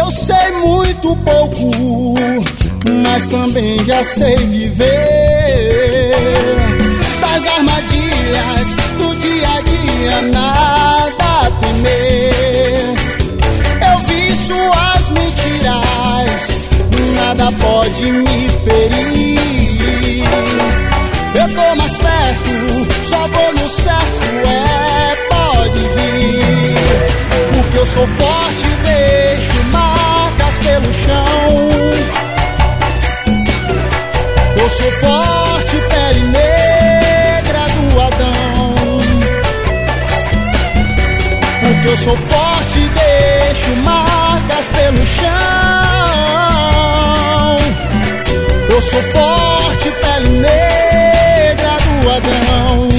Eu sei muito pouco, mas também já sei viver das armadilhas do dia a dia, nada temer. Eu vi suas mentiras, nada pode me ferir. Eu tô mais perto, só vou no certo, pode vir. Porque eu sou forte, deixo marcas pelo chão. Eu sou forte, pele negra do Adão. Porque eu sou forte, deixo marcas pelo chão. Eu sou forte, pele negra do Adão.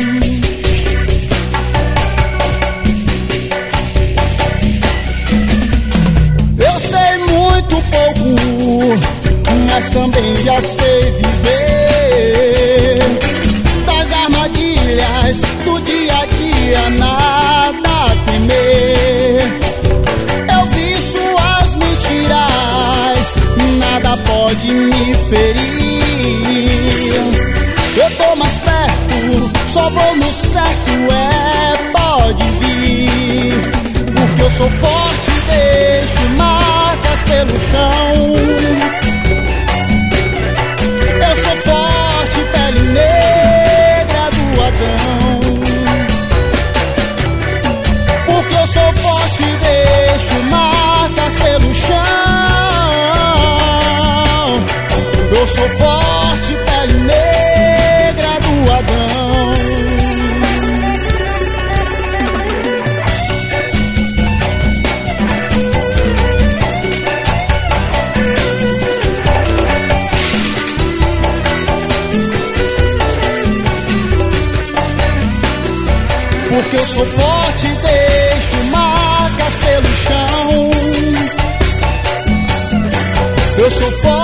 Eu sei muito pouco, mas também já sei viver das armadilhas do dia a dia, nada temer. Eu vi suas mentiras, nada pode me ferir. Eu tô mais perto, só vou no certo, pode vir. Porque eu sou forte, deixo marcas pelo chão. Eu sou forte, pele negra do Adão. Porque eu sou forte, deixo marcas pelo chão. Eu sou forte, pele negra do Adão. Porque eu sou forte, deixo marcas pelo chão. Eu sou forte.